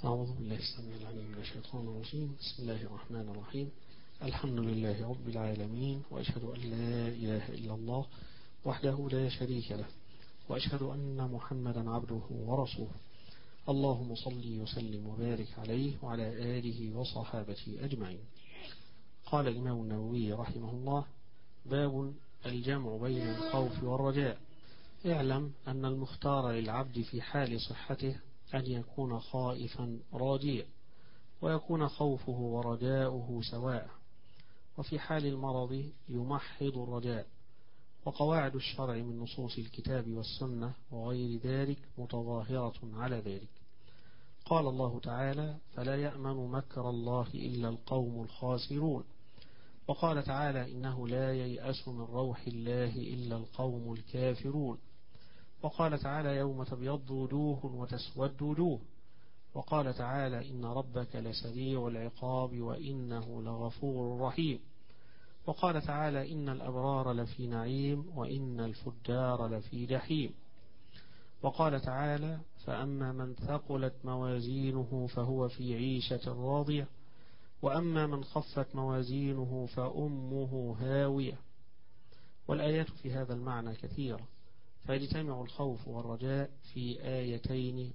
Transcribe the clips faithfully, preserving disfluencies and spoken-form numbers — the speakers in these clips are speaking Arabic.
أعوذ بالله السميع العليم من الشيطان الرجيم. بسم الله الرحمن الرحيم. الحمد لله رب العالمين، وأشهد أن لا إله إلا الله وحده لا شريك له، وأشهد أن محمدا عبده ورسوله. اللهم صل وسلم وبارك عليه وعلى آله وصحابته أجمعين. قال الإمام النووي رحمه الله: باب الجمع بين الخوف والرجاء. اعلم أن المختار للعبد في حال صحته أن يكون خائفا راجيا، ويكون خوفه ورجاؤه سواء، وفي حال المرض يمحض الرجاء. وقواعد الشرع من نصوص الكتاب والسنة وغير ذلك متظاهرة على ذلك. قال الله تعالى: فلا يأمن مكر الله إلا القوم الخاسرون. وقال تعالى: إنه لا ييأس من روح الله إلا القوم الكافرون. وقال تعالى: يوم تبيض وجوه وتسود وجوه. وقال تعالى: إن ربك لسريع العقاب وإنه لغفور رحيم. وقال تعالى: إن الأبرار لفي نعيم وإن الفجار لفي جحيم. وقال تعالى: فأما من ثقلت موازينه فهو في عيشة راضية، وأما من خفت موازينه فأمه هاوية. والآيات في هذا المعنى كثيرة، فيجتمع الخوف والرجاء في آيتين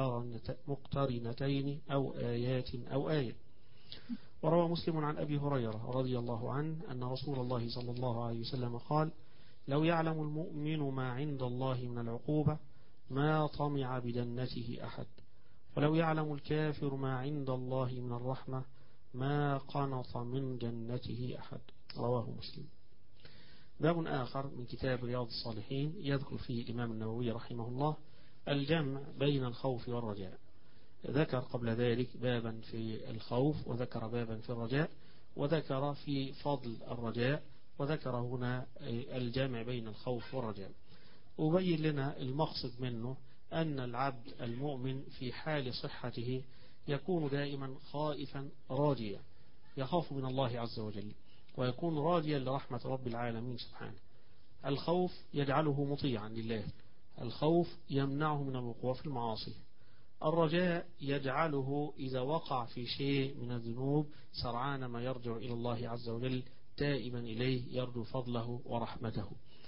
مقترنتين أو آيات أو آية. وروى مسلم عن أبي هريرة رضي الله عنه أن رسول الله صلى الله عليه وسلم قال: لو يعلم المؤمن ما عند الله من العقوبة ما طمع بجنته أحد، ولو يعلم الكافر ما عند الله من الرحمة ما قنط من جنته أحد. رواه مسلم. باب آخر من كتاب رياض الصالحين يذكر فيه الإمام النووي رحمه الله الجمع بين الخوف والرجاء. ذكر قبل ذلك بابا في الخوف، وذكر بابا في الرجاء، وذكر في فضل الرجاء، وذكر هنا الجمع بين الخوف والرجاء. وبين لنا المقصد منه أن العبد المؤمن في حال صحته يكون دائما خائفا راجيا، يخاف من الله عز وجل، ويكون راجيا لرحمة رب العالمين سبحانه. الخوف يجعله مطيعا لله، الخوف يمنعه من الوقوع في المعاصي. الرجاء يجعله إذا وقع في شيء من الذنوب سرعان ما يرجع إلى الله عز وجل تائبا إليه يرجو فضله ورحمته.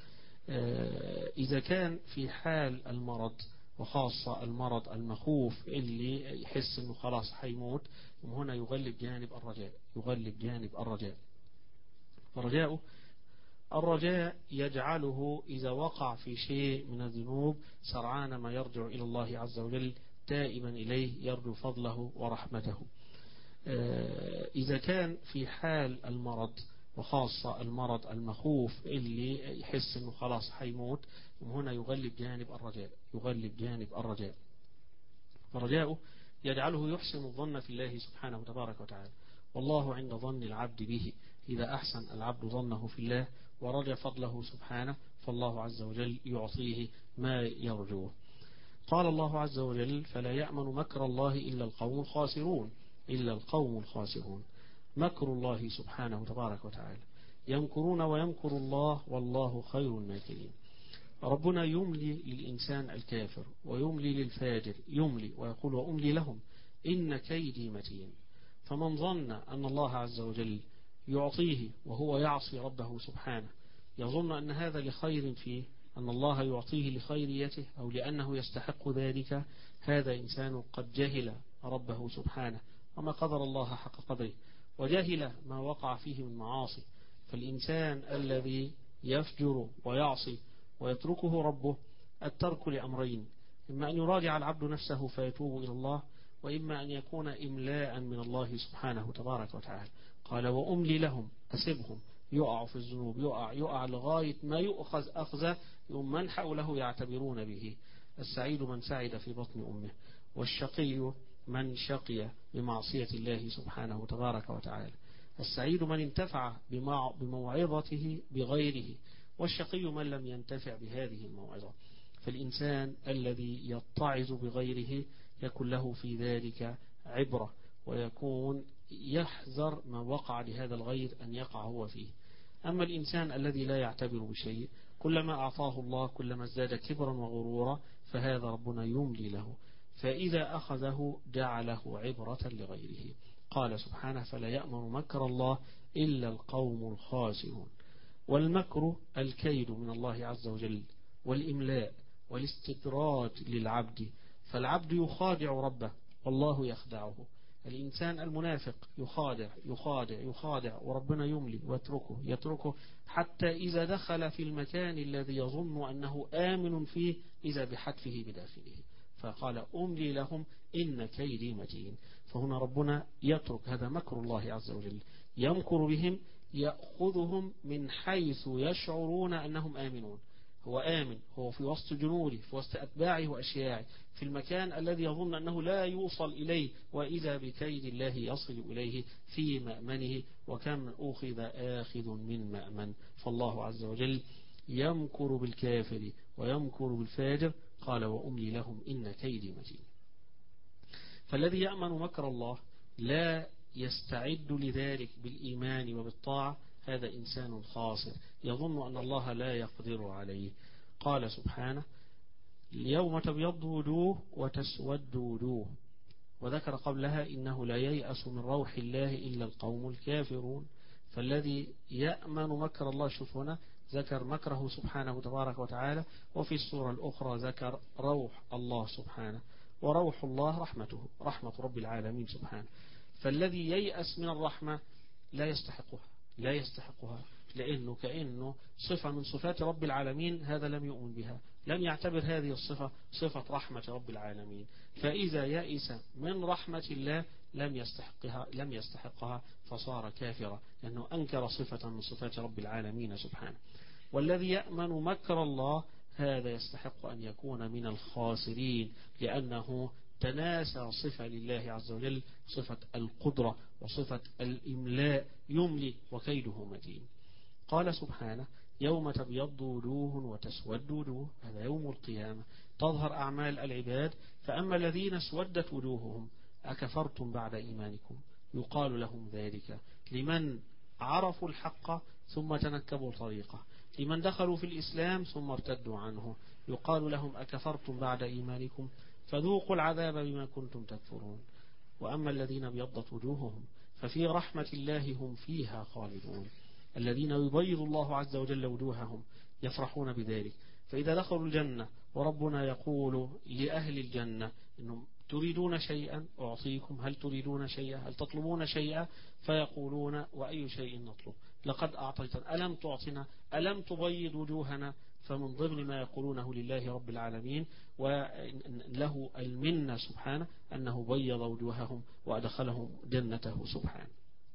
إذا كان في حال المرض، وخاصة المرض المخوف اللي يحس أنه خلاص حيموت، هنا يغلب جانب الرجاء، يغلب جانب الرجاء. الرجاء الرجاء يجعله إذا وقع في شيء من الذنوب سرعان ما يرجع إلى الله عز وجل تائبا إليه يرجو فضله ورحمته. إذا كان في حال المرض، وخاصة المرض المخوف اللي يحس أنه خلاص حيموت، هنا يغلب جانب الرجاء، يغلب جانب الرجاء. الرجاء يجعله يحسن الظن في الله سبحانه وتبارك وتعالى، والله عند ظن العبد به. إذا أحسن العبد ظنه في الله ورجى فضله سبحانه فالله عز وجل يعطيه ما يرجوه. قال الله عز وجل: فلا يأمن مكر الله إلا القوم الخاسرون. إلا القوم الخاسرون. مكر الله سبحانه وتبارك وتعالى، يمكرون ويمكر الله والله خير الماكرين. ربنا يملي للإنسان الكافر ويملي للفاجر، يملي ويقول: وأملي لهم إن كيدي متين. فمن ظن أن الله عز وجل يعطيه وهو يعصي ربه سبحانه، يظن أن هذا لخير فيه، أن الله يعطيه لخيريته أو لأنه يستحق ذلك، هذا إنسان قد جهل ربه سبحانه وما قدر الله حق قدره، وجهل ما وقع فيه من معاصي. فالإنسان الذي يفجر ويعصي ويتركه ربه الترك لأمرين: إما أن يراجع العبد نفسه فيتوب إلى الله، وإما أن يكون إملاء من الله سبحانه وتبارك وتعالى. قال: وأملي لهم، أسبهم يقع في الذنوب، يقع يقع لغاية ما يؤخذ أخذه يوم من حوله يعتبرون به. السعيد من سعد في بطن أمه، والشقي من شقي بمعصية الله سبحانه وتبارك وتعالى. السعيد من انتفع بموعظته بغيره، والشقي من لم ينتفع بهذه الموعظة. فالإنسان الذي يتعظ بغيره يكون له في ذلك عبرة، ويكون يحذر ما وقع لهذا الغير أن يقع هو فيه. أما الإنسان الذي لا يعتبر بشيء، كلما أعطاه الله كلما ازداد كبرا وغرورا، فهذا ربنا يملي له. فإذا أخذه جعله عبرة لغيره. قال سبحانه فلا يأمن مكر الله إلا القوم الخاسرون. والمكر الكيد من الله عز وجل والإملاء والاستدراج للعبد، فالعبد يخادع ربه والله يخدعه. الإنسان المنافق يخادع يخادع يخادع وربنا يملي ويتركه يتركه حتى إذا دخل في المكان الذي يظن أنه آمن فيه إذا بحتفه بداخله. فقال أملي لهم إن كيدي متين. فهنا ربنا يترك، هذا مكر الله عز وجل، يمكر بهم يأخذهم من حيث يشعرون أنهم آمنون. هو آمن، هو في وسط جنوده في وسط أتباعه وأشياعه في المكان الذي يظن أنه لا يوصل إليه، وإذا بكيد الله يصل إليه في مأمنه، وكم أخذ آخذ من مأمن. فالله عز وجل يمكر بالكافر ويمكر بالفاجر. قال وأملي لهم إن كيدي متين. فالذي يأمن مكر الله لا يستعد لذلك بالإيمان وبالطاعة، هذا إنسان خاسر يظن أن الله لا يقدر عليه. قال سبحانه اليوم تبيض وجوه وتسود وجوه، وذكر قبلها إنه لا ييأس من روح الله إلا القوم الكافرون. فالذي يأمن مكر الله، شوف هنا ذكر مكره سبحانه تبارك وتعالى، وفي السورة الأخرى ذكر روح الله سبحانه، وروح الله رحمته، رحمة رب العالمين سبحانه. فالذي ييأس من الرحمة لا يستحقها لا يستحقها لأنه كأنه صفة من صفات رب العالمين، هذا لم يؤمن بها، لم يعتبر هذه الصفة صفة رحمة رب العالمين. فإذا يئس من رحمة الله لم يستحقها لم يستحقها فصار كافرا، لأنه أنكر صفة من صفات رب العالمين سبحانه. والذي يأمن مكر الله هذا يستحق أن يكون من الخاسرين، لأنه تناسى صفة لله عز وجل، صفة القدرة وصفة الإملاء، يملي وكيده متين. قال سبحانه يوم تبيض وجوه وتسود وجوه، هذا يوم القيامة تظهر أعمال العباد. فأما الذين اسودت وجوههم أكفرتم بعد إيمانكم، يقال لهم ذلك لمن عرفوا الحق ثم تنكبوا طريقه، لمن دخلوا في الإسلام ثم ارتدوا عنه، يقال لهم أكفرتم بعد إيمانكم فذوقوا العذاب بما كنتم تكفرون. وأما الذين ابيضت وجوههم ففي رحمة الله هم فيها خالدون. الذين يبيض الله عز وجل وجوههم يفرحون بذلك. فإذا دخلوا الجنة وربنا يقول لأهل الجنة إنهم تريدون شيئا أعطيكم، هل تريدون شيئا، هل تطلبون شيئا، فيقولون وأي شيء نطلب، لقد أعطيتنا، ألم تعطنا، ألم تبيض وجوهنا. فمن ضمن ما يقولونه لله رب العالمين وله المنة سبحانه أنه بيض وجوههم وأدخلهم جنته سبحانه.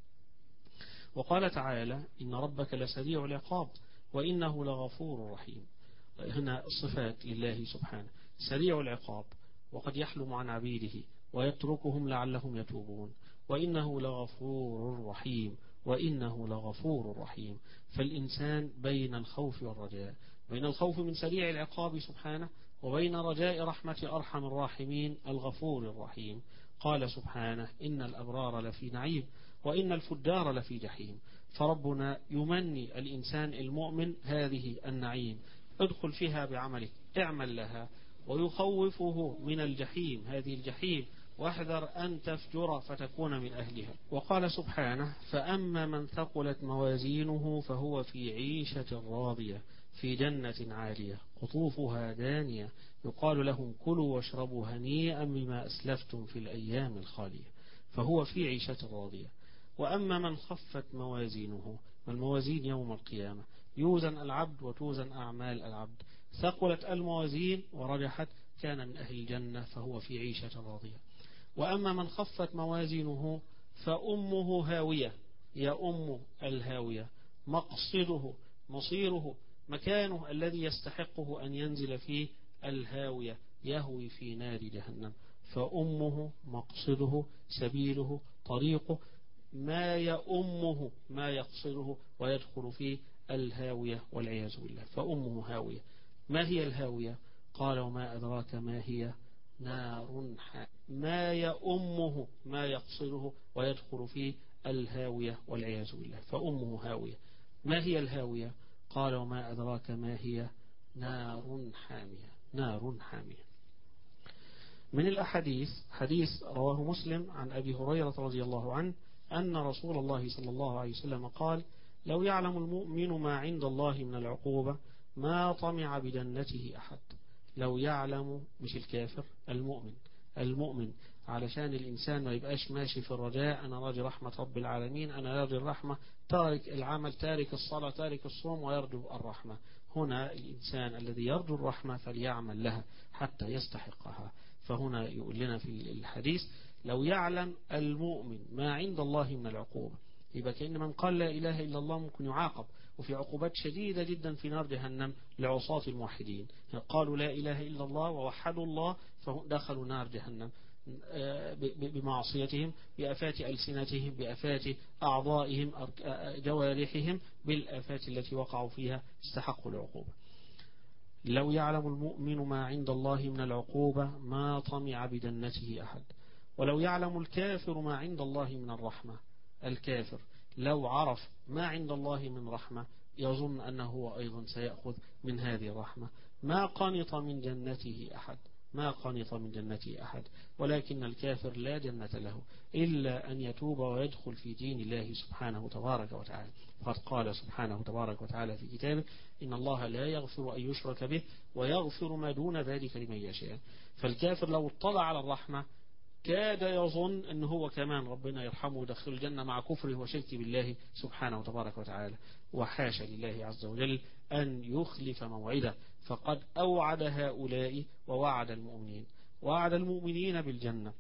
وقال تعالى إن ربك لسريع العقاب وإنه لغفور رحيم. هنا الصفات لله سبحانه، سريع العقاب وقد يحلم عن عبيده ويتركهم لعلهم يتوبون، وإنه لغفور رحيم وإنه لغفور رحيم. فالإنسان بين الخوف والرجاء، بين الخوف من سريع العقاب سبحانه وبين رجاء رحمة أرحم الراحمين الغفور الرحيم. قال سبحانه إن الأبرار لفي نعيم وإن الفجار لفي جحيم. فربنا يمني الإنسان المؤمن هذه النعيم، ادخل فيها بعملك، اعمل لها، ويخوفه من الجحيم، هذه الجحيم واحذر أن تفجر فتكون من أهلها. وقال سبحانه فأما من ثقلت موازينه فهو في عيشة راضية في جنة عالية قطوفها دانية يقال لهم كلوا واشربوا هنيئا بما أسلفتم في الأيام الخالية، فهو في عيشة راضية. وأما من خفت موازينه، والموازين يوم القيامة يوزن العبد وتوزن أعمال العبد، ثقلت الموازين ورجحت كان من أهل الجنة فهو في عيشة راضية. وأما من خفت موازينه فأمه هاوية، يا أم الهاوية، مقصده مصيره مكانه الذي يستحقه أن ينزل فيه الهاوية، يهوي في نار جهنم. فأمه مقصده سبيله طريقه، ما يأمه ما يقصده ويدخل فيه الهاوية والعياذ بالله. فأمه هاوية. ما هي الهاوية؟ قال وما أدراك ما هي نار حامية. ما يأمه ما يقصده ويدخل فيه الهاوية والعياذ بالله. فأمه هاوية. ما هي الهاوية؟ قال وما أدراك ما هي نار حامية. نار حامية. من الأحاديث حديث رواه مسلم عن أبي هريرة رضي الله عنه أن رسول الله صلى الله عليه وسلم قال: لو يعلم المؤمن ما عند الله من العقوبة ما طمع بجنته أحد. لو يعلم، مش الكافر، المؤمن. المؤمن علشان الإنسان ما يبقاش ماشي في الرجاء، أنا راجي رحمة رب العالمين، أنا راجي الرحمة، تارك العمل، تارك الصلاة، تارك الصوم، ويرجو الرحمة. هنا الإنسان الذي يرجو الرحمة فليعمل لها حتى يستحقها. فهنا يقول لنا في الحديث: لو يعلم المؤمن ما عند الله من العقوبة. يبقى كأن من قال لا إله إلا الله ممكن يعاقب، وفي عقوبات شديدة جدا في نار جهنم لعصاة الموحدين. قالوا لا إله إلا الله ووحدوا الله فدخلوا نار جهنم بمعصيتهم، بآفات ألسنتهم، بآفات أعضائهم، جوارحهم، بالآفات التي وقعوا فيها استحقوا العقوبة. لو يعلم المؤمن ما عند الله من العقوبة ما طمع بجنته أحد. ولو يعلم الكافر ما عند الله من الرحمة. الكافر لو عرف ما عند الله من رحمة يظن أنه هو أيضا سيأخذ من هذه الرحمة. ما قنط من جنته أحد. ما قنط من جنته أحد. ولكن الكافر لا جنة له إلا أن يتوب ويدخل في دين الله سبحانه تبارك وتعالى. قد قال سبحانه تبارك وتعالى في كتابه: إن الله لا يغفر أن يشرك به ويغفر ما دون ذلك لمن يشاء. فالكافر لو اطلع على الرحمة كاد يظن أنه هو كمان ربنا يرحمه ويدخل الجنة مع كفره وشركه بالله سبحانه وتبارك وتعالى. وحاشا لله عز وجل أن يخلف موعده، فقد أوعد هؤلاء ووعد المؤمنين. وعد المؤمنين بالجنة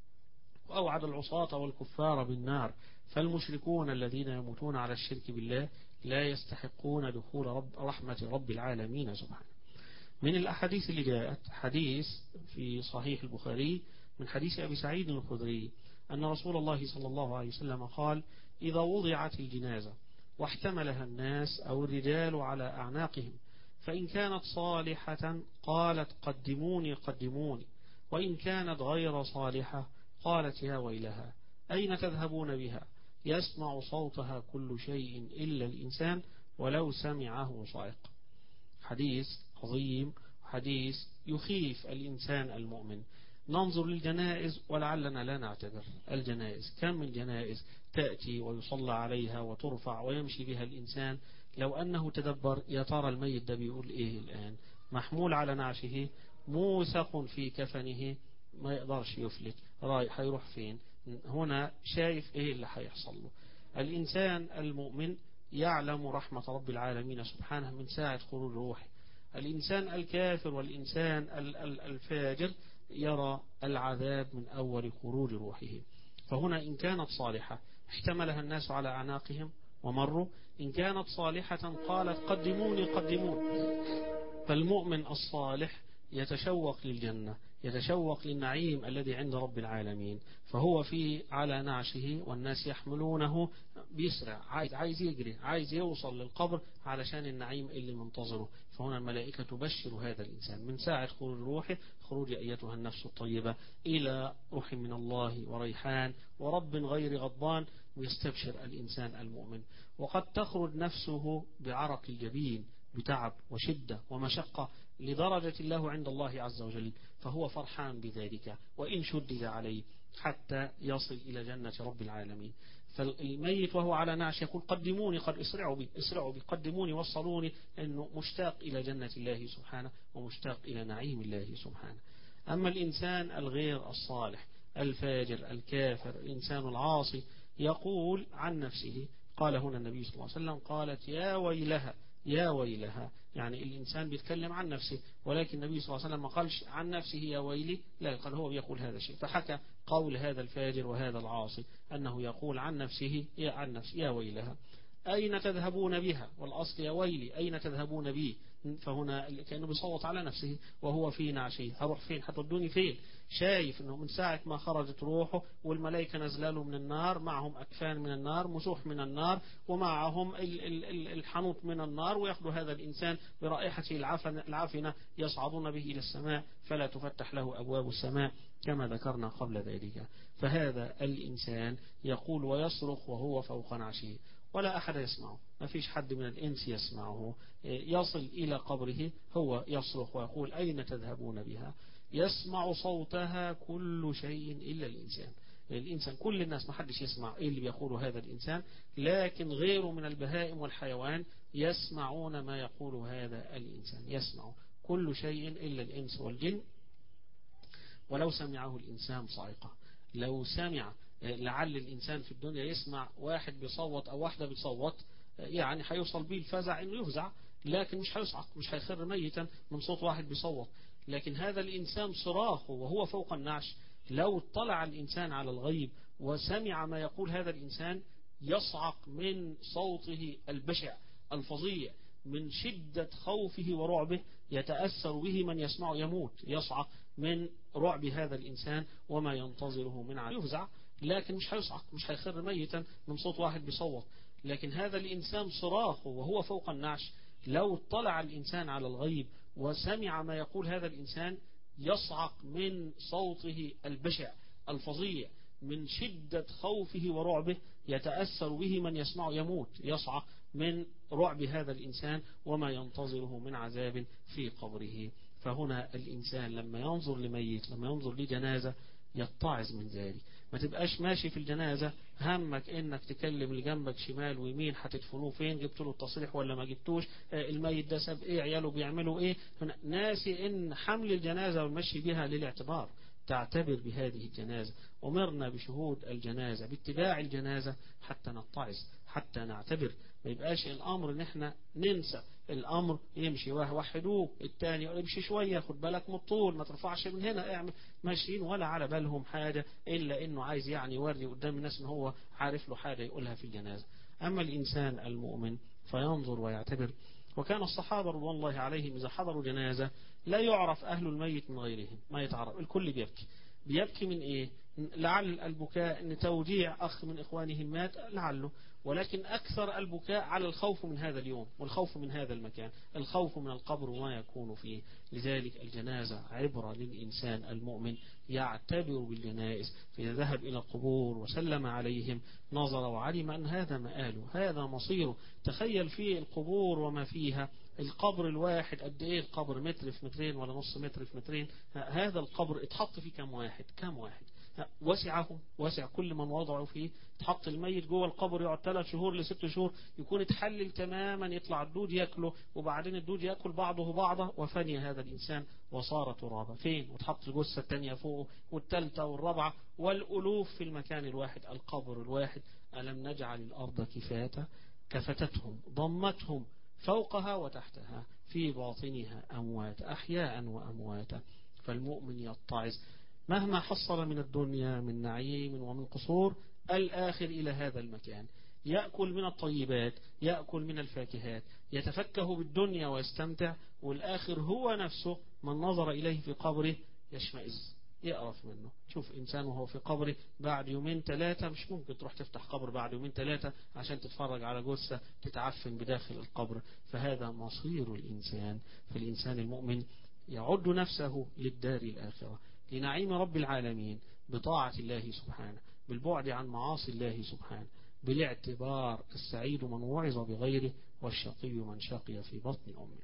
وأوعد العصاة والكفار بالنار. فالمشركون الذين يموتون على الشرك بالله لا يستحقون دخول رب رحمة رب العالمين سبحانه. من الأحاديث اللي جاءت حديث في صحيح البخاري من حديث أبي سعيد الخدري أن رسول الله صلى الله عليه وسلم قال: إذا وضعت الجنازة واحتملها الناس أو الرجال على أعناقهم فإن كانت صالحة قالت قدموني قدموني، وإن كانت غير صالحة قالت يا ويلها أين تذهبون بها؟ يسمع صوتها كل شيء إلا الإنسان ولو سمعه صائق. حديث عظيم، حديث يخيف الإنسان المؤمن. ننظر للجنائز ولعلنا لا نعتبر الجنائز. كم من جنائز تأتي ويصلى عليها وترفع ويمشي بها الإنسان، لو أنه تدبر يا ترى الميت ده بيقول إيه الآن؟ محمول على نعشه، موثق في كفنه، ما يقدرش يفلت، رايح هيروح فين؟ هنا شايف إيه اللي هيحصل له. الإنسان المؤمن يعلم رحمة رب العالمين سبحانه من ساعة خروج روحه. الإنسان الكافر والإنسان الفاجر يرى العذاب من أول خروج روحه. فهنا إن كانت صالحة احتملها الناس على أعناقهم ومروا، إن كانت صالحة قالت قدموني قدمون. فالمؤمن الصالح يتشوق للجنة، يتشوق للنعيم الذي عند رب العالمين، فهو في على نعشه والناس يحملونه بيسرع، عايز عايز يجري، عايز يوصل للقبر علشان النعيم اللي منتظره. فهنا الملائكة تبشر هذا الإنسان من ساعة خروج روحه: خروج أيتها النفس الطيبة إلى روح من الله وريحان ورب غير غضبان. ويستبشر الإنسان المؤمن. وقد تخرج نفسه بعرق الجبين، بتعب وشدة ومشقة لدرجة الله عند الله عز وجل، فهو فرحان بذلك وإن شدد عليه حتى يصل إلى جنة رب العالمين. فالميت وهو على نعش يقول قدموني، قد اسرعوا بي اسرعوا بي قدموني وصلوني، لأنه مشتاق إلى جنة الله سبحانه ومشتاق إلى نعيم الله سبحانه. أما الإنسان الغير الصالح الفاجر الكافر الإنسان العاصي يقول عن نفسه، قال هنا النبي صلى الله عليه وسلم قالت يا ويلها يا ويلها، يعني الإنسان بيتكلم عن نفسه، ولكن النبي صلى الله عليه وسلم ما قالش عن نفسه يا ويلي، لا، قال هو بيقول هذا الشيء. فحكى قول هذا الفاجر وهذا العاصي أنه يقول عن نفسه يا عن نفسه يا ويلها أين تذهبون بها، والأصل يا ويلي أين تذهبون بي. فهنا كأنه بيصوت على نفسه وهو في نعشه، هروح فين؟ هتودوني فين؟ شايف أنه من ساعة ما خرجت روحه والملائكة نزلوا من النار، معهم أكفان من النار، مسوح من النار، ومعهم الحنوط من النار، ويأخذ هذا الإنسان برائحته العافنة يصعدون به إلى السماء فلا تفتح له أبواب السماء كما ذكرنا قبل ذلك. فهذا الإنسان يقول ويصرخ وهو فوق نعشه ولا أحد يسمعه، ما فيش حد من الإنس يسمعه. يصل إلى قبره هو يصرخ ويقول أين تذهبون بها؟ يسمع صوتها كل شيء إلا الإنسان. الإنسان كل الناس ما حدش يسمع إيه اللي بيقوله هذا الإنسان، لكن غيره من البهائم والحيوان يسمعون ما يقول هذا الإنسان. يسمع كل شيء إلا الإنس والجن، ولو سمعه الإنسان صعقة. لو سمع، لعل الإنسان في الدنيا يسمع واحد بيصوت أو واحدة بتصوت، يعني هيوصل بيه الفزع إنه يفزع، لكن مش هيصعق، مش هيخر ميتا من صوت واحد بيصوت. لكن هذا الإنسان صراخه وهو فوق النعش، لو اطلع الإنسان على الغيب وسمع ما يقول هذا الإنسان يصعق من صوته البشع الفظيع، من شدة خوفه ورعبه يتأثر به من يسمعه يموت، يصعق من رعب هذا الإنسان وما ينتظره من عذاب، يفزع لكن مش هيصعق، مش هيخر ميتا من صوت واحد بيصوت. لكن هذا الإنسان صراخه وهو فوق النعش، لو اطلع الإنسان على الغيب وسمع ما يقول هذا الإنسان يصعق من صوته البشع الفظيع، من شدة خوفه ورعبه يتأثر به من يسمعه يموت، يصعق من رعب هذا الإنسان وما ينتظره من عذاب في قبره. فهنا الإنسان لما ينظر لميت، لما ينظر لجنازة، يتعظ من ذلك. ما تبقاش ماشي في الجنازة همك انك تكلم اللي جنبك شمال ويمين هتدفنوه فين، جبت له التصريح ولا ما جبتوش، الميت ده ساب ايه، عياله بيعملوا ايه. ناسي ان حمل الجنازة والمشي بها للاعتبار، تعتبر بهذه الجنازة. أمرنا بشهود الجنازة، باتباع الجنازة حتى نتعظ، حتى نعتبر. ما يبقاش الأمر ان احنا ننسى الأمر، يمشي وحدوه التاني يمشي شوية، خد بالك من الطول، ما ترفعش من هنا، اعمل ماشيين ولا على بالهم حاجة إلا إنه عايز يعني يوري قدام الناس إن هو عارف له حاجة يقولها في الجنازة. أما الإنسان المؤمن فينظر ويعتبر. وكان الصحابة رضوان الله عليهم إذا حضروا جنازة لا يعرف أهل الميت من غيرهم، ما يتعرف، الكل بيبكي. بيبكي من إيه؟ لعل البكاء أن توديع أخ من إخوانهم مات لعله، ولكن أكثر البكاء على الخوف من هذا اليوم والخوف من هذا المكان، الخوف من القبر وما يكون فيه. لذلك الجنازة عبرة للإنسان المؤمن، يعتبر بالجنائز. فإذا ذهب إلى القبور وسلم عليهم نظر وعلم أن هذا مآله، هذا مصيره. تخيل فيه القبور وما فيها، القبر الواحد قد ايه؟ القبر متر في مترين ولا نص متر في مترين. هذا القبر اتحط فيه كم واحد؟ كم واحد؟ وسعه، وسع كل من وضعوا فيه. تحط الميت جوه القبر يقعد ثلاث شهور لست شهور، يكون اتحلل تماما، يطلع الدود ياكله، وبعدين الدود ياكل بعضه بعضه، وفني هذا الانسان وصار ترابا. فين؟ وتحط الجثه الثانيه فوقه والثالثه والرابعه والالوف في المكان الواحد، القبر الواحد. الم نجعل الارض كفاتا كفتتهم، ضمتهم فوقها وتحتها، في باطنها أموات أحياء وأمواتا. فالمؤمن يتعظ مهما حصل من الدنيا من نعيم ومن قصور، الآخر إلى هذا المكان، يأكل من الطيبات، يأكل من الفاكهات، يتفكه بالدنيا ويستمتع، والآخر هو نفسه من نظر إليه في قبره يشمئز، يقرف منه. شوف إنسان وهو في قبره بعد يومين ثلاثة، مش ممكن تروح تفتح قبر بعد يومين ثلاثة عشان تتفرج على جثة تتعفن بداخل القبر. فهذا مصير الإنسان. فالإنسان المؤمن يعد نفسه للدار الآخرة، لنعيم رب العالمين، بطاعة الله سبحانه، بالبعد عن معاصي الله سبحانه، بالاعتبار. السعيد من وعظ بغيره، والشقي من شقي في بطن أمه.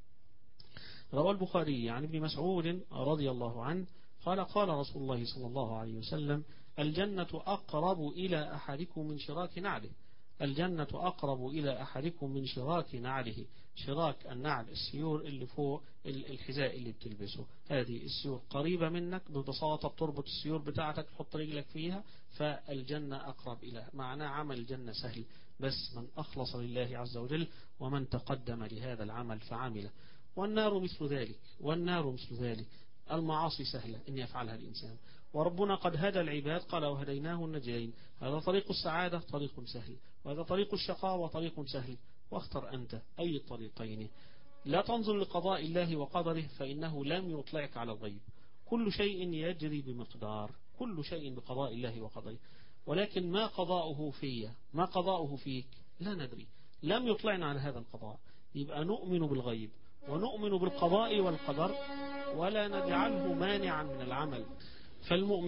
روى البخاري عن ابن مسعود رضي الله عنه قال قال رسول الله صلى الله عليه وسلم: الجنة أقرب إلى أحدكم من شراك نعله. الجنة أقرب إلى أحدكم من شراك نعله. شراك النعل السيور اللي فوق الحذاء اللي بتلبسه، هذه السيور قريبة منك ببساطة، بتربط السيور بتاعتك تحط رجلك فيها. فالجنة أقرب إلى، معناه عمل الجنة سهل، بس من أخلص لله عز وجل ومن تقدم لهذا العمل فعمله. والنار مثل ذلك، والنار مثل ذلك. المعاصي سهلة إن يفعلها الإنسان، وربنا قد هدى العباد، قال وهديناه النجدين. هذا طريق السعادة طريق سهل، وهذا طريق الشقاوة طريق سهل، واختر أنت أي الطريقين. لا تنظر لقضاء الله وقدره، فإنه لم يطلعك على الغيب. كل شيء يجري بمقدار، كل شيء بقضاء الله وقدره، ولكن ما قضاؤه في، ما قضاؤه فيك لا ندري، لم يطلعنا على هذا القضاء. يبقى نؤمن بالغيب ونؤمن بالقضاء والقدر، ولا نجعله مانعا من العمل. فالمؤمن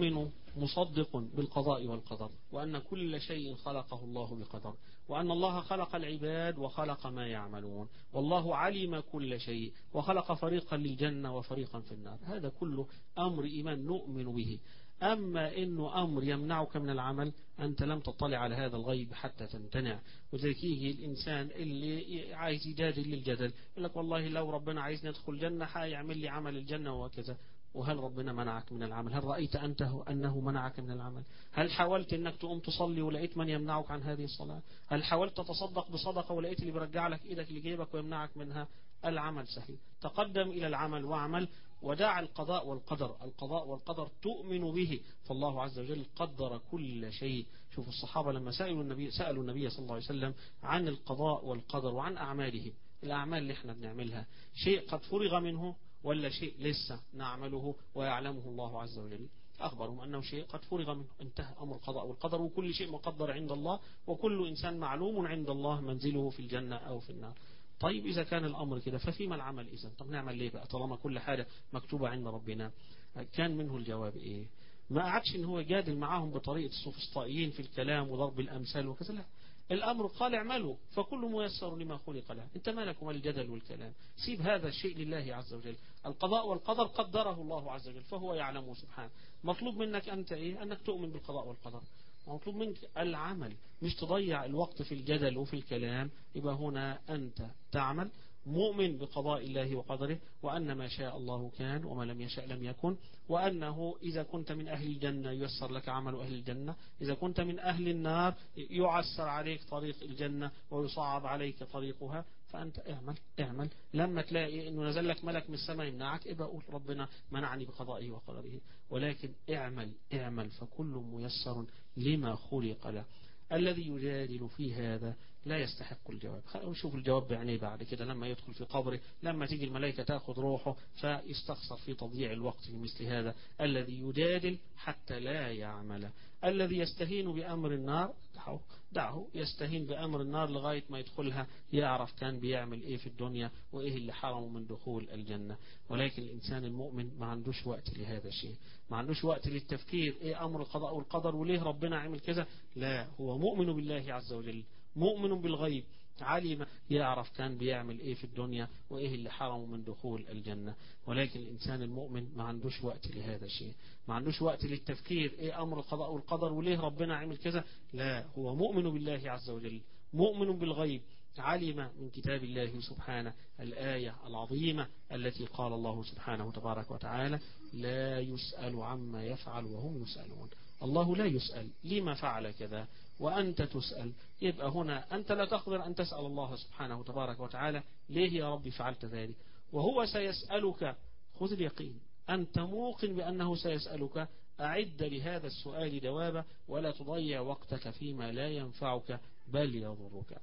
مصدق بالقضاء والقدر، وأن كل شيء خلقه الله بقدر، وأن الله خلق العباد وخلق ما يعملون، والله علم كل شيء وخلق فريقا للجنة وفريقا في النار. هذا كله أمر إيمان نؤمن به. أما إنه أمر يمنعك من العمل، أنت لم تطلع على هذا الغيب حتى تمتنع. وذلك يجي الإنسان اللي عايز يجادل للجدل يقول لك والله لو ربنا عايز ندخل جنة هيعمل لي عمل الجنة وكذا. وهل ربنا منعك من العمل؟ هل رأيت أنت أنه منعك من العمل؟ هل حاولت أنك تقوم تصلي ولقيت من يمنعك عن هذه الصلاة؟ هل حاولت تتصدق بصدقة ولقيت اللي بيرجع لك إيدك لجيبك ويمنعك منها؟ العمل سهل. تقدم إلى العمل واعمل، ودع القضاء والقدر. القضاء والقدر تؤمن به، فالله عز وجل قدر كل شيء. شوف الصحابة لما سألوا النبي سألوا النبي صلى الله عليه وسلم عن القضاء والقدر وعن أعمالهم، الأعمال اللي احنا بنعملها شيء قد فرغ منه ولا شيء لسه نعمله ويعلمه الله عز وجل؟ أخبرهم أنه شيء قد فرغ منه، انتهى أمر القضاء والقدر، وكل شيء مقدر عند الله، وكل إنسان معلوم عند الله منزله في الجنة أو في النار. طيب إذا كان الأمر كده ففيما العمل إذن؟ طب نعمل ليه بقى طالما كل حاجة مكتوبة عند ربنا؟ كان منه الجواب إيه؟ ما قعدش إن هو يجادل معاهم بطريقة السوفسطائيين في الكلام وضرب الأمثال وكذا، لا. الأمر قال اعملوا فكل ميسر لما خلق له. انت مالك ومال الجدل والكلام؟ سيب هذا الشيء لله عز وجل. القضاء والقدر قدره الله عز وجل فهو يعلمه سبحانه. مطلوب منك أنت إيه؟ أنك تؤمن بالقضاء والقدر. مطلوب منك العمل، مش تضيع الوقت في الجدل وفي الكلام. يبقى هنا أنت تعمل مؤمن بقضاء الله وقدره، وأن ما شاء الله كان وما لم يشاء لم يكن، وأنه إذا كنت من أهل الجنة ييسر لك عمل أهل الجنة، إذا كنت من أهل النار يعسر عليك طريق الجنة ويصعب عليك طريقها. فأنت اعمل اعمل. لما تلاقي أنه نزل لك ملك من السماء يمنعك، ابقى قول ربنا منعني بقضائه وقدره. ولكن اعمل اعمل فكل ميسر لما خلق له. الذي يجادل في هذا لا يستحق الجواب. نشوف الجواب بعينيه بعد كده لما يدخل في قبره، لما تيجي الملائكة تأخذ روحه فيستخسر في تضييع الوقت في مثل هذا. الذي يجادل حتى لا يعمل. الذي يستهين بأمر النار دعه, دعه يستهين بأمر النار لغاية ما يدخلها يعرف كان بيعمل ايه في الدنيا وايه اللي حرمه من دخول الجنة. ولكن الإنسان المؤمن ما عندوش وقت لهذا الشيء، ما عندوش وقت للتفكير ايه أمر القضاء والقدر وليه ربنا عمل كذا. لا، هو مؤمن بالله عز وجل، مؤمن بالغيب، علم يعرف كان بيعمل ايه في الدنيا وايه اللي حرمه من دخول الجنة. ولكن الانسان المؤمن ما عندوش وقت لهذا الشيء، ما عندوش وقت للتفكير ايه امر القضاء والقدر وليه ربنا عمل كذا. لا، هو مؤمن بالله عز وجل، مؤمن بالغيب، علم من كتاب الله سبحانه الآية العظيمة التي قال الله سبحانه تبارك وتعالى لا يسأل عما يفعل وهم يسألون. الله لا يسأل لما فعل كذا وأنت تسأل. يبقى هنا أنت لا تقدر أن تسأل الله سبحانه تبارك وتعالى ليه يا رب فعلت ذلك، وهو سيسألك. خذ اليقين، أنت موقن بأنه سيسألك. أعد لهذا السؤال جوابا ولا تضيع وقتك فيما لا ينفعك بل يضرك.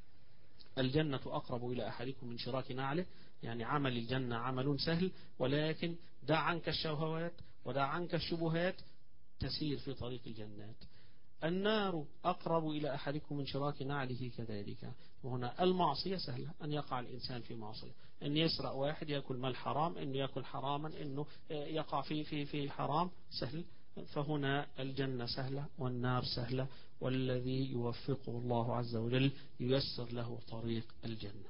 الجنة أقرب إلى أحدكم من شراك نعله. يعني عمل الجنة عمل سهل، ولكن دع عنك الشهوات ودع عنك الشبهات تسير في طريق الجنات. النار أقرب إلى أحدكم من شراك نعله كذلك. وهنا المعصية سهلة، أن يقع الإنسان في معصية، أن يسرق واحد يأكل مال حرام، أن يأكل حراما، أنه يقع في في في حرام سهل. فهنا الجنة سهلة والنار سهلة، والذي يوفقه الله عز وجل ييسر له طريق الجنة.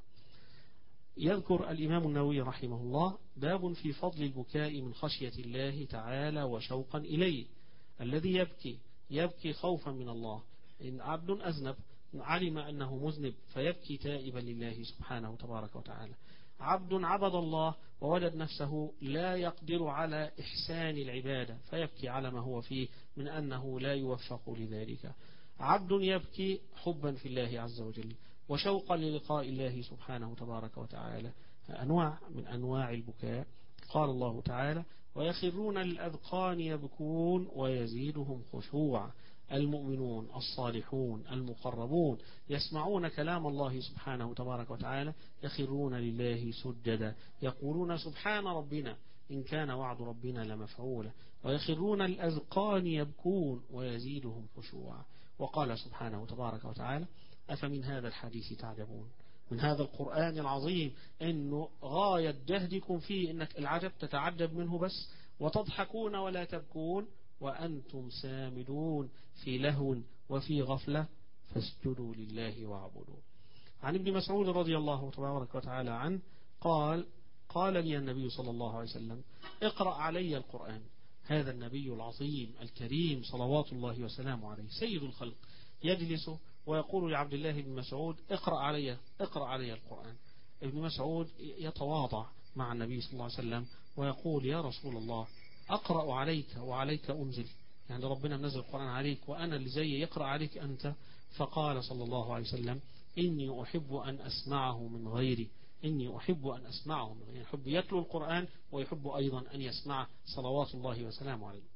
يذكر الإمام النووي رحمه الله باب في فضل البكاء من خشية الله تعالى وشوقا إليه. الذي يبكي يبكي خوفا من الله. إن عبد أذنب علم أنه مذنب فيبكي تائبا لله سبحانه تبارك وتعالى. عبد عبد الله ووجد نفسه لا يقدر على إحسان العبادة فيبكي على ما هو فيه من أنه لا يوفق لذلك. عبد يبكي حبا في الله عز وجل وشوقا للقاء الله سبحانه تبارك وتعالى. أنواع من أنواع البكاء. قال الله تعالى ويخرون للأذقان يبكون ويزيدهم خشوعا. المؤمنون الصالحون المقربون يسمعون كلام الله سبحانه تبارك وتعالى يخرون لله سجدا يقولون سبحان ربنا إن كان وعد ربنا لمفعولا. ويخرون الأذقان يبكون ويزيدهم خشوعا. وقال سبحانه تبارك وتعالى أفمن هذا الحديث تعجبون. من هذا القرآن العظيم إنه غاية جهدكم فيه إنك العجب تتعجب منه بس، وتضحكون ولا تبكون، وأنتم سامدون في لهو وفي غفلة فاسجدوا لله واعبدوا. عن ابن مسعود رضي الله تبارك وتعالى عنه قال قال لي النبي صلى الله عليه وسلم اقرأ علي القرآن. هذا النبي العظيم الكريم صلوات الله وسلامه عليه سيد الخلق يجلس ويقول لعبد الله بن مسعود اقرأ علي اقرأ علي القرآن. ابن مسعود يتواضع مع النبي صلى الله عليه وسلم ويقول يا رسول الله أقرأ عليك وعليك أنزل، يعني ربنا منزل القرآن عليك وأنا اللي زي يقرأ عليك أنت. فقال صلى الله عليه وسلم إني أحب أن أسمعه من غيري، إني أحب أن أسمعه من غيري، يحب يتلو القرآن ويحب أيضا أن يسمع صلوات الله وسلامه عليه.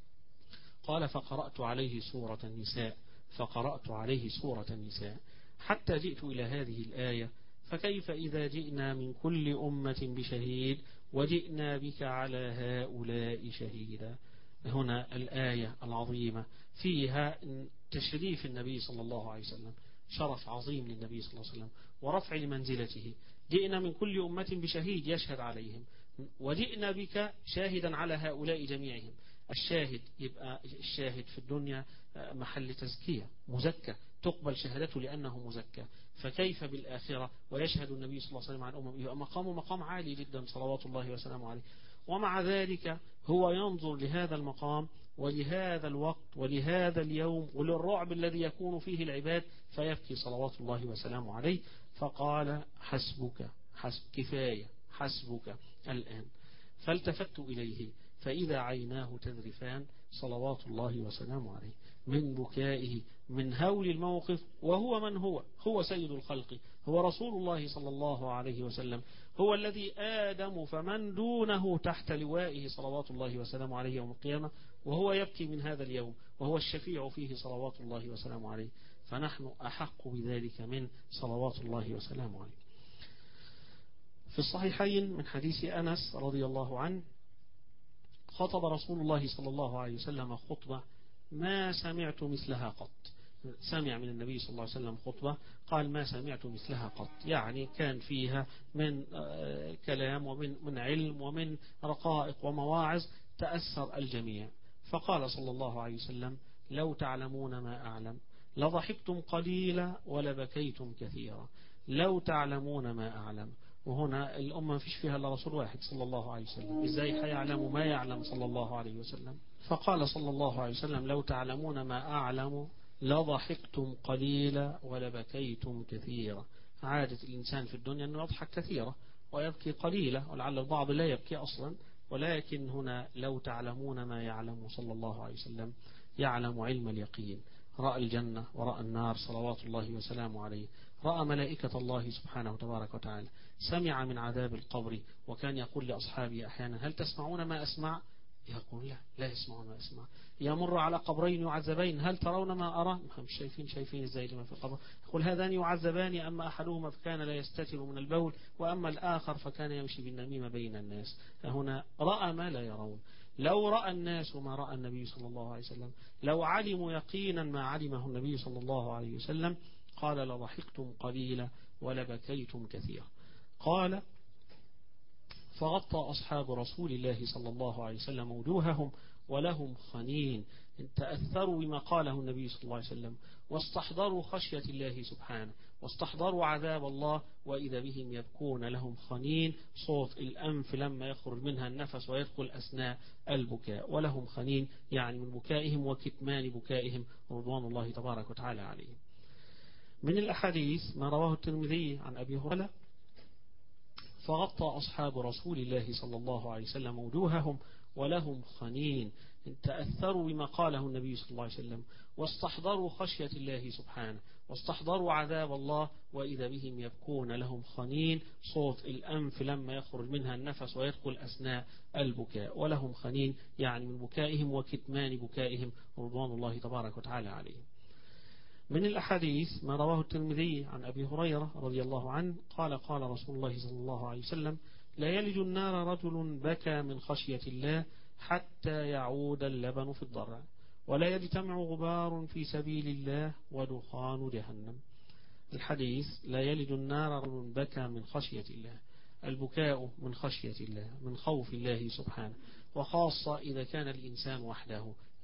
قال فقرأت عليه سورة النساء فقرأت عليه سورة النساء حتى جئت إلى هذه الآية فكيف إذا جئنا من كل أمة بشهيد وجئنا بك على هؤلاء شهيدا. هنا الآية العظيمة فيها تشريف النبي صلى الله عليه وسلم، شرف عظيم للنبي صلى الله عليه وسلم ورفع لمنزلته. جئنا من كل أمة بشهيد يشهد عليهم وجئنا بك شاهدا على هؤلاء جميعهم. الشاهد يبقى الشاهد في الدنيا محل تزكية مزكى تقبل شهادته لأنه مزكى، فكيف بالآخرة ويشهد النبي صلى الله عليه وسلم عن أمم يبقى مقامه مقام عالي جدا صلوات الله وسلامه عليه. ومع ذلك هو ينظر لهذا المقام ولهذا الوقت ولهذا اليوم وللرعب الذي يكون فيه العباد فيبكي صلوات الله وسلامه عليه. فقال حسبك حسب كفاية حسبك الآن. فالتفت إليه فإذا عيناه تذرفان صلوات الله وسلامه عليه من بكائه من هول الموقف. وهو من هو هو سيد الخلق، هو رسول الله صلى الله عليه وسلم، هو الذي آدم فمن دونه تحت لوائه صلوات الله وسلامه عليه يوم القيامة، وهو يبكي من هذا اليوم وهو الشفيع فيه صلوات الله وسلامه عليه. فنحن أحق بذلك من صلوات الله وسلامه عليه. في الصحيحين من حديث أنس رضي الله عنه خطب رسول الله صلى الله عليه وسلم خطبة ما سمعت مثلها قط. سمع من النبي صلى الله عليه وسلم خطبة قال ما سمعت مثلها قط، يعني كان فيها من كلام ومن من علم ومن رقائق ومواعظ تأثر الجميع. فقال صلى الله عليه وسلم لو تعلمون ما أعلم لضحكتم قليلا ولبكيتم كثيرا. لو تعلمون ما أعلم، وهنا الأمة ما فيش فيها إلا رسول واحد صلى الله عليه وسلم، إزاي حيعلم ما يعلم صلى الله عليه وسلم؟ فقال صلى الله عليه وسلم لو تعلمون ما أعلم لضحكتم قليلا ولبكيتم كثيرا. عادة الإنسان في الدنيا أنه يضحك كثيرا ويبكي قليلا، ولعل البعض لا يبكي أصلا، ولكن هنا لو تعلمون ما يعلم صلى الله عليه وسلم يعلم علم اليقين، رأى الجنة ورأى النار صلوات الله وسلامه عليه، رأى ملائكة الله سبحانه وتبارك وتعالى، سمع من عذاب القبر، وكان يقول لأصحابه أحيانا هل تسمعون ما أسمع؟ يقول لا لا يسمعون ما أسمع. يمر على قبرين يعذبين هل ترون ما أرى؟ مش شايفين شايفين ازاي لما في القبر. يقول هذان يعذبان أما أحدهما فكان لا يستتر من البول وأما الآخر فكان يمشي بالنميمة بين الناس. فهنا رأى ما لا يرون. لو رأى الناس ما رأى النبي صلى الله عليه وسلم، لو علموا يقينا ما علمه النبي صلى الله عليه وسلم، قال لضحكتم قليلا ولبكيتم كثيرا. قال فغطى أصحاب رسول الله صلى الله عليه وسلم وجوههم ولهم خنين، تأثروا بما قاله النبي صلى الله عليه وسلم واستحضروا خشية الله سبحانه واستحضروا عذاب الله، وإذا بهم يبكون لهم خنين، صوت الأنف لما يخرج منها النفس ويدخل أثناء البكاء، ولهم خنين يعني من بكائهم وكتمان بكائهم رضوان الله تبارك وتعالى عليهم. من الأحاديث ما رواه الترمذي عن أبي هريرة فغطى أصحاب رسول الله صلى الله عليه وسلم وجوههم ولهم خنين، تأثروا بما قاله النبي صلى الله عليه وسلم واستحضروا خشية الله سبحانه واستحضروا عذاب الله، وإذا بهم يبكون لهم خنين، صوت الأنف لما يخرج منها النفس ويدخل أثناء البكاء، ولهم خنين يعني من بكائهم وكتمان بكائهم رضوان الله تبارك وتعالى عليهم. من الأحاديث ما رواه الترمذي عن أبي هريرة رضي الله عنه قال قال رسول الله صلى الله عليه وسلم لا يلج النار رجل بكى من خشية الله حتى يعود اللبن في الضرع، ولا يجتمع غبار في سبيل الله ودخان جهنم. الحديث لا يلج النار رجل بكى من خشية الله، البكاء من خشية الله من خوف الله سبحانه، وخاصة إذا كان الإنسان وحده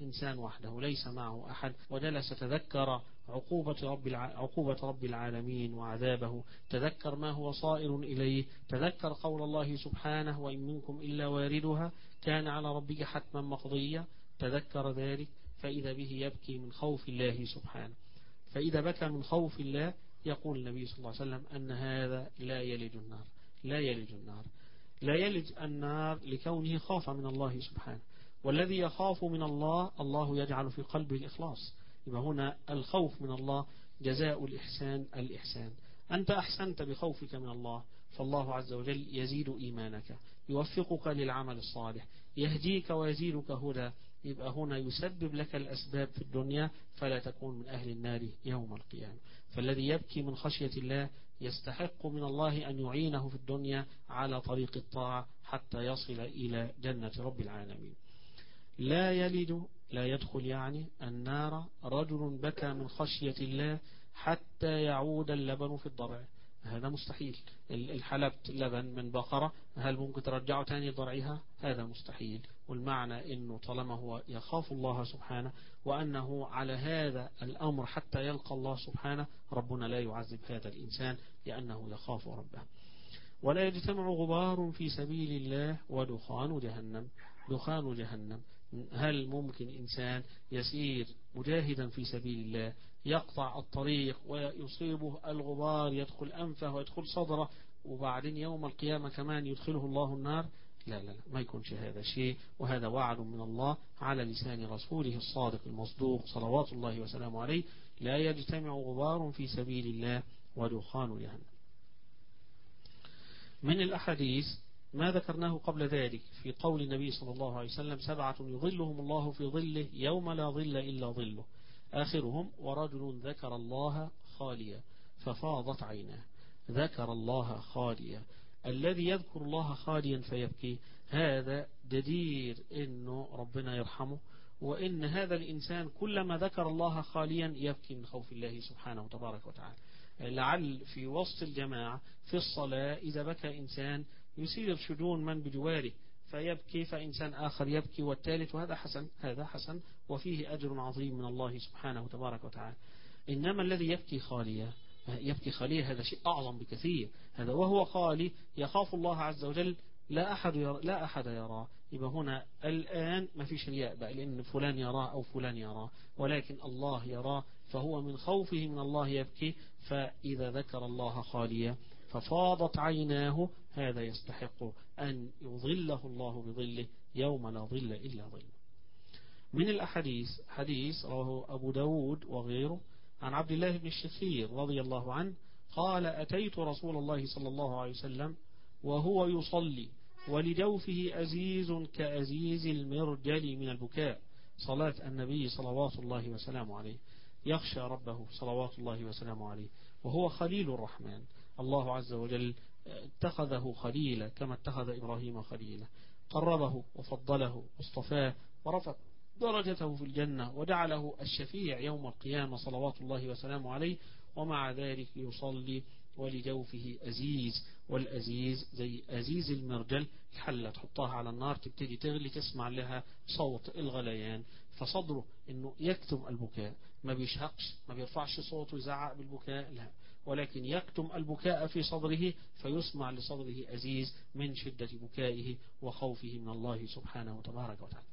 إنسان وحده ليس معه أحد، وجلس تذكر عقوبة رب الع... عقوبة رب العالمين وعذابه، تذكر ما هو صائر إليه، تذكر قول الله سبحانه وإن منكم إلا واردها كان على ربك حتما مقضيا، تذكر ذلك فإذا به يبكي من خوف الله سبحانه. فإذا بكى من خوف الله يقول النبي صلى الله عليه وسلم أن هذا لا يلج النار، لا يلج النار، لا يلج النار لكونه خاف من الله سبحانه. والذي يخاف من الله الله يجعل في قلبه الإخلاص. يبقى هنا الخوف من الله جزاء الإحسان الإحسان. أنت أحسنت بخوفك من الله، فالله عز وجل يزيد إيمانك، يوفقك للعمل الصالح، يهديك ويزيدك هدى. يبقى هنا يسبب لك الأسباب في الدنيا فلا تكون من أهل النار يوم القيامة. فالذي يبكي من خشية الله يستحق من الله أن يعينه في الدنيا على طريق الطاعة حتى يصل إلى جنة رب العالمين. لا يلد، لا يدخل يعني النار رجل بكى من خشية الله حتى يعود اللبن في الضرع، هذا مستحيل. الحلبت لبن من بقرة هل ممكن ترجعه تاني ضرعها؟ هذا مستحيل. والمعنى أنه طالما هو يخاف الله سبحانه وأنه على هذا الأمر حتى يلقى الله سبحانه، ربنا لا يعذب هذا الإنسان لأنه يخاف ربه. ولا يجتمع غبار في سبيل الله ودخان جهنم. دخان جهنم، هل ممكن إنسان يسير مجاهدا في سبيل الله يقطع الطريق ويصيبه الغبار يدخل أنفه ويدخل صدره وبعدين يوم القيامة كمان يدخله الله النار؟ لا لا لا، ما يكونش هذا شيء، وهذا وعد من الله على لسان رسوله الصادق المصدوق صلوات الله وسلامه عليه. لا يجتمع غبار في سبيل الله ودخان جهنم. من الأحاديث ما ذكرناه قبل ذلك في قول النبي صلى الله عليه وسلم سبعة يظلهم الله في ظله يوم لا ظل إلا ظله، آخرهم ورجل ذكر الله خاليا ففاضت عيناه. ذكر الله خاليا، الذي يذكر الله خاليا فيبكي هذا جدير إنه ربنا يرحمه، وإن هذا الإنسان كلما ذكر الله خاليا يبكي من خوف الله سبحانه وتبارك وتعالى. لعل في وسط الجماعة في الصلاة إذا بكى إنسان يصير شجون من بجواره فيبكي، فإنسان آخر يبكي والثالث، وهذا حسن، هذا حسن وفيه أجر عظيم من الله سبحانه وتبارك وتعالى. إنما الذي يبكي خاليا، يبكي خاليا هذا شيء أعظم بكثير. هذا وهو خالي يخاف الله عز وجل، لا أحد يرى، لا أحد يراه. يبقى هنا الآن ما فيش رياء بقى لأن فلان يراه أو فلان يراه، ولكن الله يراه، فهو من خوفه من الله يبكي. فإذا ذكر الله خاليا ففاضت عيناه هذا يستحق أن يظله الله بظله يوم لا ظل إلا ظله. من الأحاديث حديث رواه أبو داود وغيره عن عبد الله بن الشخير رضي الله عنه قال أتيت رسول الله صلى الله عليه وسلم وهو يصلي ولجوفه أزيز كأزيز المرجل من البكاء، صلاة النبي صلوات الله وسلامه عليه، يخشى ربه صلوات الله وسلامه عليه، وهو خليل الرحمن. الله عز وجل اتخذه خليلا كما اتخذ إبراهيم خليلا، قربه وفضله واصطفاه ورفع درجته في الجنة وجعله الشفيع يوم القيامة صلوات الله وسلامه عليه، ومع ذلك يصلي ولجوفه أزيز. والأزيز زي أزيز المرجل، الحلة تحطها على النار تبتدي تغلي تسمع لها صوت الغليان، فصدره انه يكتم البكاء، ما بيشهقش، ما بيرفعش صوته يزعق بالبكاء، لا، ولكن يكتم البكاء في صدره فيسمع لصدره أزيز من شدة بكائه وخوفه من الله سبحانه وتبارك وتعالى.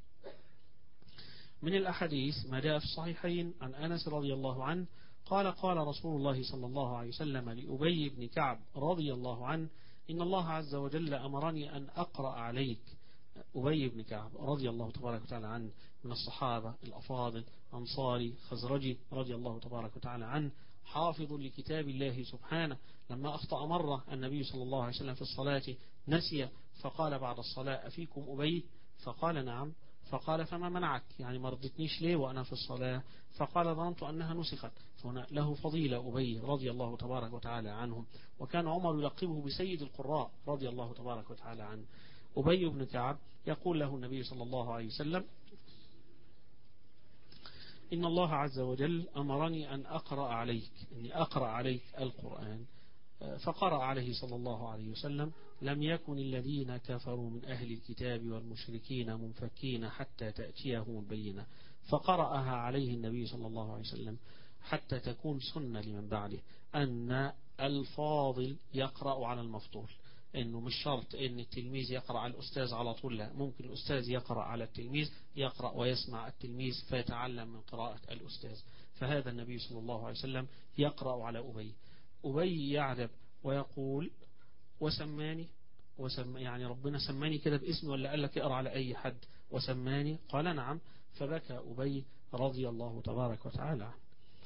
من الأحاديث ما جاء في الصحيحين عن أنس رضي الله عنه قال قال رسول الله صلى الله عليه وسلم لأبي بن كعب رضي الله عنه إن الله عز وجل أمرني أن أقرأ عليك. أبي بن كعب رضي الله تبارك وتعالى عنه من الصحابة الأفاضل أنصاري خزرجي رضي الله تبارك وتعالى عنه، حافظ لكتاب الله سبحانه. لما أخطأ مرة النبي صلى الله عليه وسلم في الصلاة نسي فقال بعد الصلاة أفيكم أبي؟ فقال نعم. فقال فما منعك، يعني ما ردتنيش ليه وأنا في الصلاة؟ فقال ظننت أنها نسخت. فهنا له فضيلة أبي رضي الله تبارك وتعالى عنهم، وكان عمر يلقبه بسيد القراء رضي الله تبارك وتعالى عنه. أبي بن كعب يقول له النبي صلى الله عليه وسلم إن الله عز وجل أمرني أن أقرأ عليك، أني أقرأ عليك القرآن. فقرأ عليه صلى الله عليه وسلم لم يكن الذين كفروا من أهل الكتاب والمشركين منفكين حتى تأتيهم البينة. فقرأها عليه النبي صلى الله عليه وسلم حتى تكون سنة لمن بعده أن الفاضل يقرأ على المفضول، إنه مش شرط إن التلميذ يقرأ على الأستاذ على طول، لا، ممكن الأستاذ يقرأ على التلميذ، يقرأ ويسمع التلميذ فيتعلم من قراءة الأستاذ. فهذا النبي صلى الله عليه وسلم يقرأ على أبي. أبي يعجب ويقول وسماني وسم يعني ربنا سماني كده باسمي ولا قال لك اقرأ على أي حد وسماني؟ قال نعم. فبكى أبي رضي الله تبارك وتعالى عنه.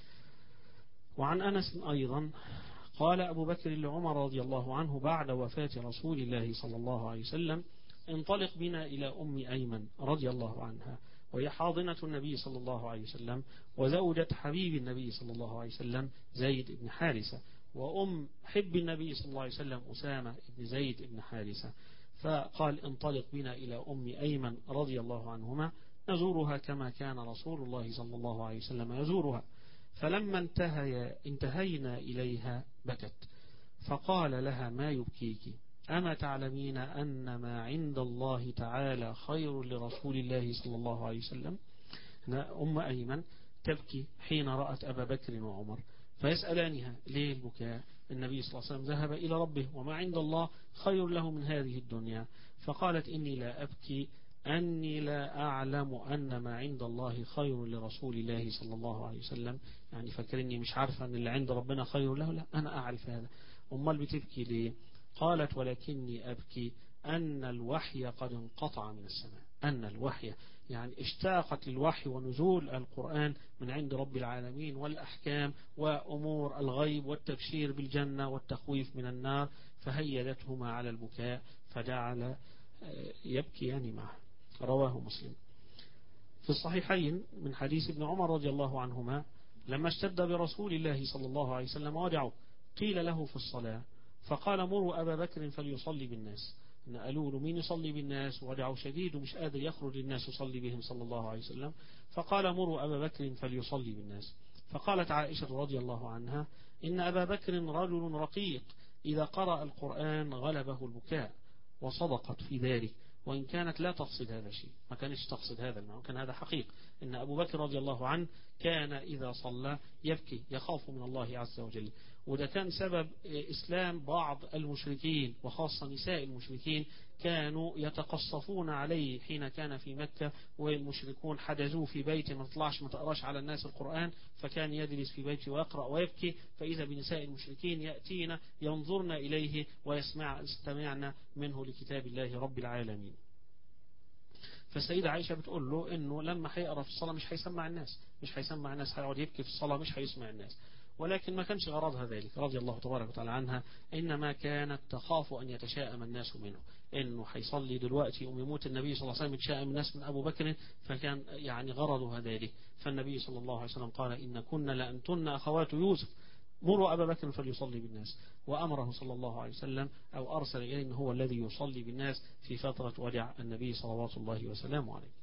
وعن أنس أيضا قال أبو بكر لعمر رضي الله عنه بعد وفاة رسول الله صلى الله عليه وسلم: انطلق بنا إلى أم أيمن رضي الله عنها، وهي حاضنة النبي صلى الله عليه وسلم وزوجة حبيب النبي صلى الله عليه وسلم زيد بن حارثة، وأم حب النبي صلى الله عليه وسلم أسامة بن زيد بن حارثة. فقال: انطلق بنا إلى أم أيمن رضي الله عنهما نزورها كما كان رسول الله صلى الله عليه وسلم يزورها. فلما انتهي انتهينا إليها بكت، فقال لها: ما يبكيك؟ أما تعلمين أن ما عند الله تعالى خير لرسول الله صلى الله عليه وسلم؟ أم أيمن تبكي حين رأت أبا بكر وعمر، فيسألانها: ليه البكاء؟ النبي صلى الله عليه وسلم ذهب إلى ربه وما عند الله خير له من هذه الدنيا. فقالت: إني لا أبكي أني لا أعلم أن ما عند الله خير لرسول الله صلى الله عليه وسلم. يعني فكرني مش عارفة أن اللي عند ربنا خير له؟ لا، أنا أعرف هذا. أمال بتبكي ليه؟ قالت: ولكني أبكي أن الوحي قد انقطع من السماء. أن الوحي يعني اشتاقت للوحي ونزول القرآن من عند رب العالمين والأحكام وأمور الغيب والتبشير بالجنة والتخويف من النار، فهيدتهما على البكاء فجعل يبكي يعني معه. رواه مسلم. في الصحيحين من حديث ابن عمر رضي الله عنهما: لما اشتد برسول الله صلى الله عليه وسلم وجعه قيل له في الصلاة فقال: مروا أبا بكر فليصلي بالناس. قالوا له: مين يصلي بالناس؟ وجعه شديد ومش قادر يخرج الناس يصلي بهم صلى الله عليه وسلم. فقال: مروا أبا بكر فليصلي بالناس. فقالت عائشة رضي الله عنها: إن أبا بكر رجل رقيق إذا قرأ القرآن غلبه البكاء. وصدقت في ذلك، وإن كانت لا تقصد هذا الشيء، ما كانتش تقصد هذا المعنى، كان هذا حقيق إن أبو بكر رضي الله عنه كان إذا صلى يبكي يخاف من الله عز وجل. وده كان سبب إسلام بعض المشركين وخاصة نساء المشركين، كانوا يتقصفون عليه حين كان في مكة والمشركون حجزوه في بيته ما تطلعش ما تقراش على الناس القرآن، فكان يجلس في بيته ويقرأ ويبكي، فإذا بنساء المشركين يأتين ينظرن إليه ويسمع استمعنا منه لكتاب الله رب العالمين. فالسيدة عائشة بتقول له إنه لما هيقرأ في الصلاة مش هيسمع الناس، مش هيسمع الناس، هيقعد يبكي في الصلاة مش هيسمع الناس. ولكن ما كانش غرضها ذلك رضي الله تبارك وتعالى عنها، إنما كانت تخاف أن يتشائم الناس منه، إنه هيصلي دلوقتي يوم يموت النبي صلى الله عليه وسلم يتشائم الناس من أبو بكر، فكان يعني غرضها ذلك. فالنبي صلى الله عليه وسلم قال: إن كنا لأنتن أخوات يوسف مروا أبا بكر فليصلي بالناس. وأمره صلى الله عليه وسلم أو أرسل إليه إنه هو الذي يصلي بالناس في فترة ودع النبي صلوات الله وسلامه عليه.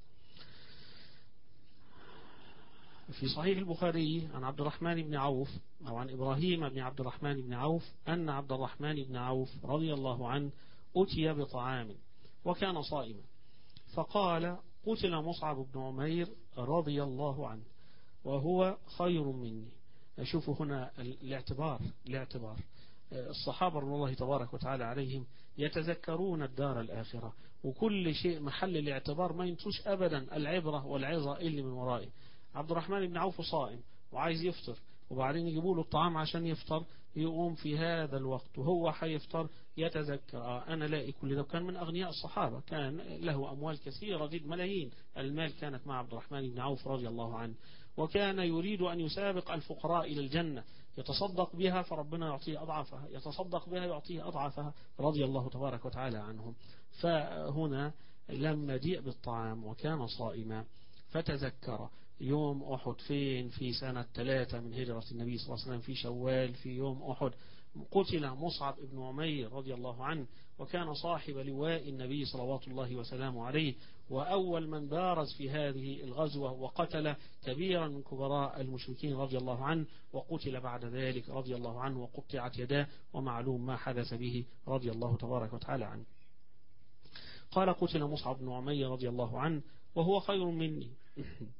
في صحيح البخاري عن عبد الرحمن بن عوف أو عن إبراهيم بن عبد الرحمن بن عوف أن عبد الرحمن بن عوف رضي الله عنه أتي بطعام وكان صائما، فقال: قتل مصعب بن عمير رضي الله عنه وهو خير مني. أشوف هنا الاعتبار الاعتبار الصحابة رضي الله تبارك وتعالى عليهم يتذكرون الدار الآخرة، وكل شيء محل الاعتبار، ما ينسوش أبدا العبرة والعظة اللي من ورائه. عبد الرحمن بن عوف صائم وعايز يفطر، وبعدين يجيبوا له الطعام عشان يفطر، يقوم في هذا الوقت وهو حيفطر يتذكر آه أنا لاقي كل ده. كان من أغنياء الصحابة، كان له أموال كثيرة جدا، ملايين المال كانت مع عبد الرحمن بن عوف رضي الله عنه، وكان يريد أن يسابق الفقراء إلى الجنة، يتصدق بها فربنا يعطيه أضعافها، يتصدق بها يعطيه أضعافها رضي الله تبارك وتعالى عنهم. فهنا لما جاء بالطعام وكان صائما فتذكر يوم أحد فين في سنة ثلاثة من هجرة النبي صلى الله عليه وسلم في شوال في يوم أحد قتل مصعب بن عمير رضي الله عنه، وكان صاحب لواء النبي صلوات الله وسلامه عليه، وأول من بارز في هذه الغزوة وقتل كبيرا من كبراء المشركين رضي الله عنه، وقتل بعد ذلك رضي الله عنه وقطعت يداه، ومعلوم ما حدث به رضي الله تبارك وتعالى عنه. قال: قتل مصعب بن عمير رضي الله عنه وهو خير مني.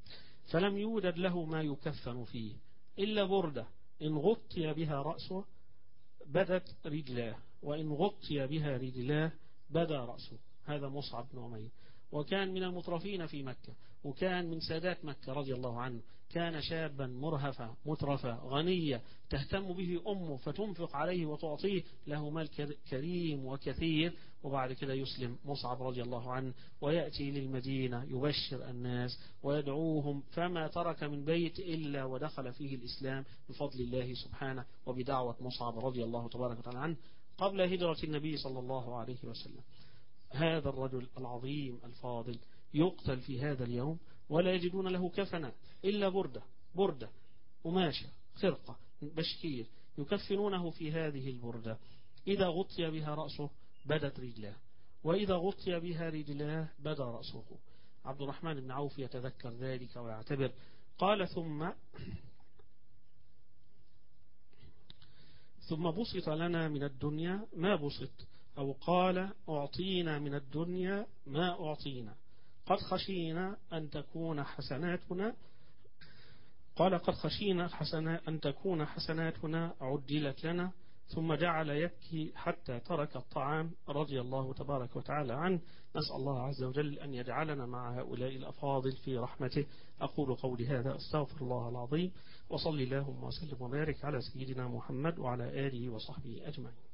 فلم يوجد له ما يكفن فيه إلا بردة إن غطي بها رأسه بدت رجلاه، وإن غطي بها رجلاه بدا رأسه. هذا مصعب بن عمير، وكان من المترفين في مكة، وكان من سادات مكة رضي الله عنه. كان شابا مرهفا مترفا غنيا تهتم به أمه فتنفق عليه وتعطيه، له مال كريم وكثير. وبعد كده يسلم مصعب رضي الله عنه ويأتي للمدينة يبشر الناس ويدعوهم، فما ترك من بيت إلا ودخل فيه الإسلام بفضل الله سبحانه وبدعوة مصعب رضي الله تبارك وتعالى عنه قبل هجرة النبي صلى الله عليه وسلم. هذا الرجل العظيم الفاضل يقتل في هذا اليوم ولا يجدون له كفنا إلا بردة بردة قماشة خرقة بشكير يكفنونه في هذه البردة. إذا غطي بها رأسه بدت رجلاه، وإذا غطي بها رجلاه بدا رأسه. عبد الرحمن بن عوف يتذكر ذلك ويعتبر. قال ثم ثم بسط لنا من الدنيا ما بسط، أو قال أعطينا من الدنيا ما أعطينا، قد خشينا أن تكون حسناتنا قال قد خشينا حسنا أن تكون حسناتنا عدلت لنا. ثم جعل يبكي حتى ترك الطعام رضي الله تبارك وتعالى عنه. نسأل الله عز وجل أن يجعلنا مع هؤلاء الأفاضل في رحمته. أقول قولي هذا أستغفر الله العظيم، وصلي اللهم وسلم وبارك على سيدنا محمد وعلى آله وصحبه أجمعين.